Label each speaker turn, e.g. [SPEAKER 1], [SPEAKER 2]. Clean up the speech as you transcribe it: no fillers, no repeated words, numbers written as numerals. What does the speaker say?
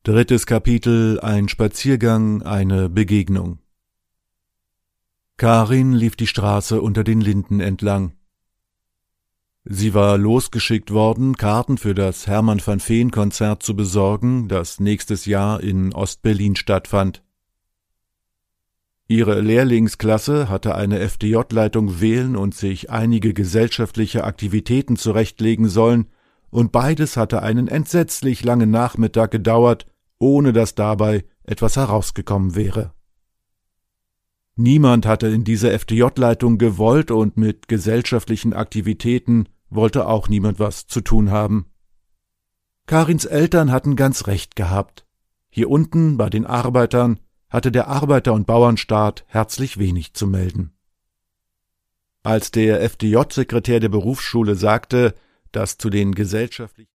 [SPEAKER 1] Drittes Kapitel: Ein Spaziergang, eine Begegnung. Karin lief die Straße unter den Linden entlang. Sie war losgeschickt worden, Karten für das Hermann-van-Veen-Konzert zu besorgen, das nächstes Jahr in Ost-Berlin stattfand. Ihre Lehrlingsklasse hatte eine FDJ-Leitung wählen und sich einige gesellschaftliche Aktivitäten zurechtlegen sollen, und beides hatte einen entsetzlich langen Nachmittag gedauert, ohne dass dabei etwas herausgekommen wäre. Niemand hatte in dieser FDJ-Leitung gewollt, und mit gesellschaftlichen Aktivitäten wollte auch niemand was zu tun haben. Karins Eltern hatten ganz recht gehabt. Hier unten bei den Arbeitern hatte der Arbeiter- und Bauernstaat herzlich wenig zu melden. Als der FDJ-Sekretär der Berufsschule sagte, dass zu den gesellschaftlichen